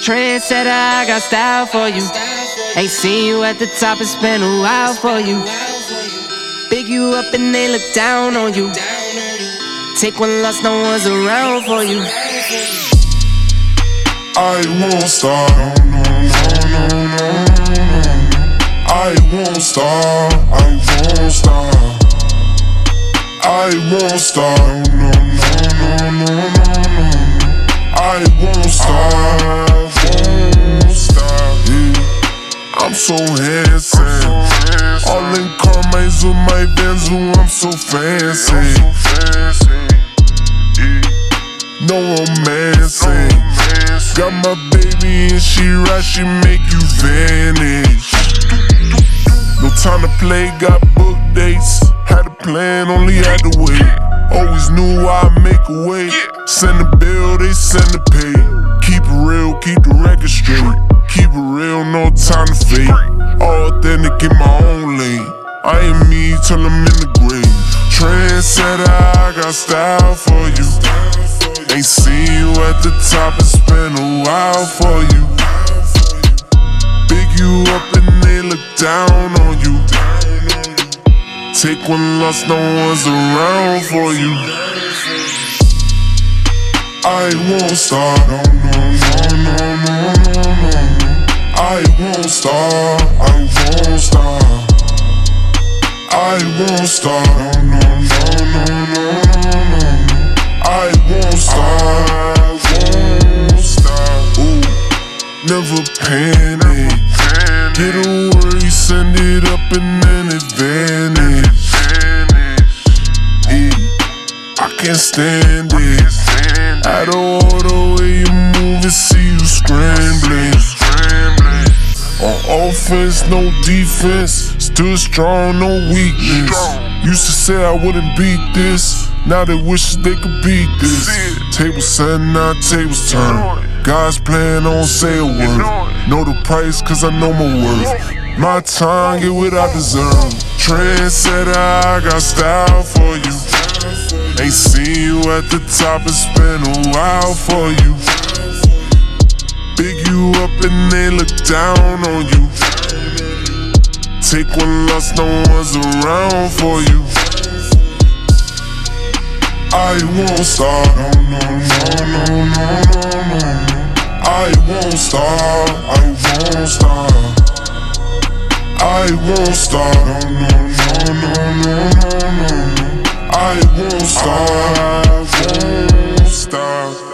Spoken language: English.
Trendsetter, I got style for you. Ain't seen you at the top, it's been a while for you. Big you up and they look down on you. Take one loss, no one's around for you. I won't stop. I won't stop. I won't stop. I won't stop. I won't stop. Yeah. I'm so handsome. All in Carmines with my Vans, ooh, I'm so fancy. No romancing. Got my baby and she right, she make you vanish. No time to play, got book dates. Had a plan, only had to wait. Always knew I'd make a way. Send the bill, they send the pay. Keep it real, keep the record straight. Keep it real, no time to fake. All authentic in my own lane. I am me till I'm in the grave. Trendsetter, I got style for you. Ain't seen you at the top, it's been a while for you. Big you up and they look down on you. Take one loss, no one's around for you. I won't stop. I won't stop. I won't stop. I won't stop. I won't stop. Ooh, never panic. Get a worry, send it up and then it vanish. Yeah, I can't stand it. Out of order way you move and see you scrambling. On offense, no defense. Still strong, no weakness. Used to say I wouldn't beat this. Now they wish they could beat this. Tables set, now tables turn. God's plan, don't say a word. Know the price, cause I know my worth. My time, get what I deserve. Trendsetter, I got style for you. Ain't seen you at the top, it's been a while for you. Big you up and they look down on you. Take one loss, no one's around for you. I won't stop. I won't stop. I won't stop. I won't stop. I won't stop. I won't stop.